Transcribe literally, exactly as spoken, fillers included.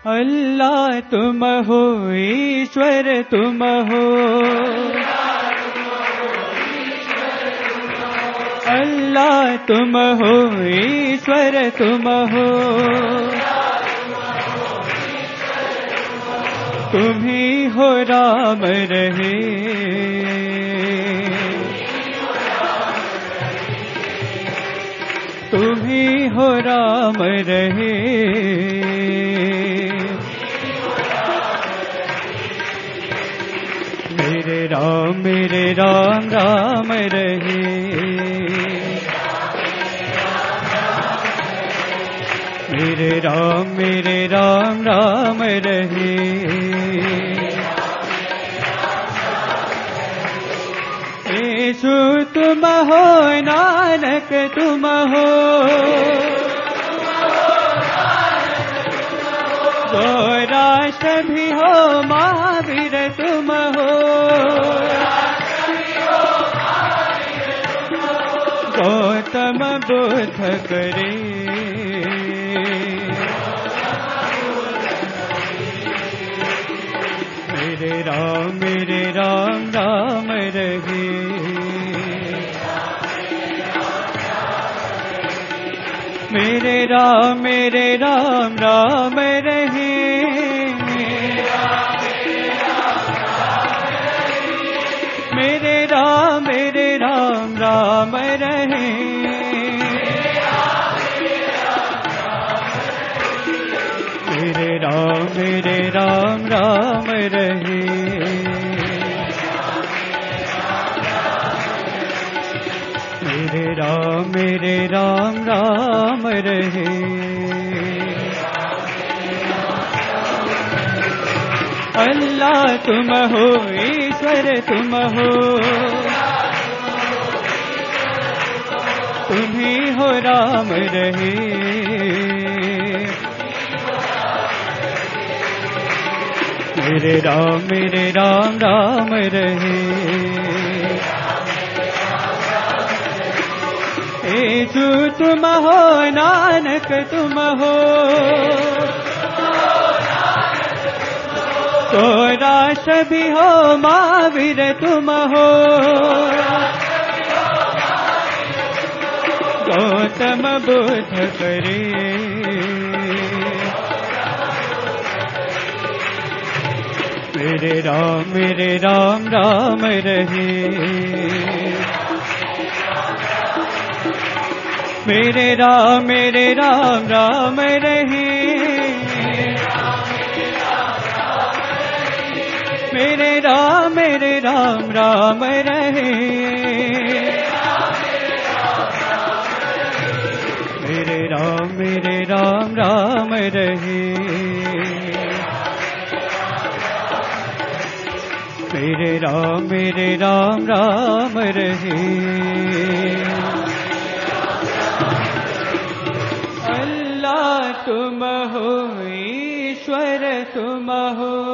अल्लाह तुम हो ईश्वर तुम हो, अल्लाह तुम हो ईश्वर तुम हो, तुम ही हो राम रहे, तुम ही हो राम रहे, मेरे राम मेरे राम राम रहे, मेरे राम मेरे राम राम रहे, यीशु तुम हो नानक तुम हो, गौराष्ट्र भी हो महावीर तुम हो, गौतम बुद्ध करे, मेरे राम मेरे राम राम रहे, मेरे राम मेरे राम राम रहे, मेरे राम मेरे राम राम रहे, मेरे राम मेरे राम राम रहे, मेरे राम मेरे राम राम रहे, अल्लाह तुम हो ईश्वर तुम हो, तुम ही हो राम रहे, मेरे राम मेरे राम राम रहे, यीशु तुम हो नानक तुम हो, गौराष्ट्र भी हो महावीर तुम हो, गौतम बुद्ध करे, मेरे राम मेरे राम राम रहे, मेरे राम मेरे राम राम रहे, मेरे राम मेरे राम राम रहे, मेरे राम मेरे राम राम रहे, मेरे राम मेरे राम राम रहे, अल्लाह तुम हो ईश्वर तुम हो,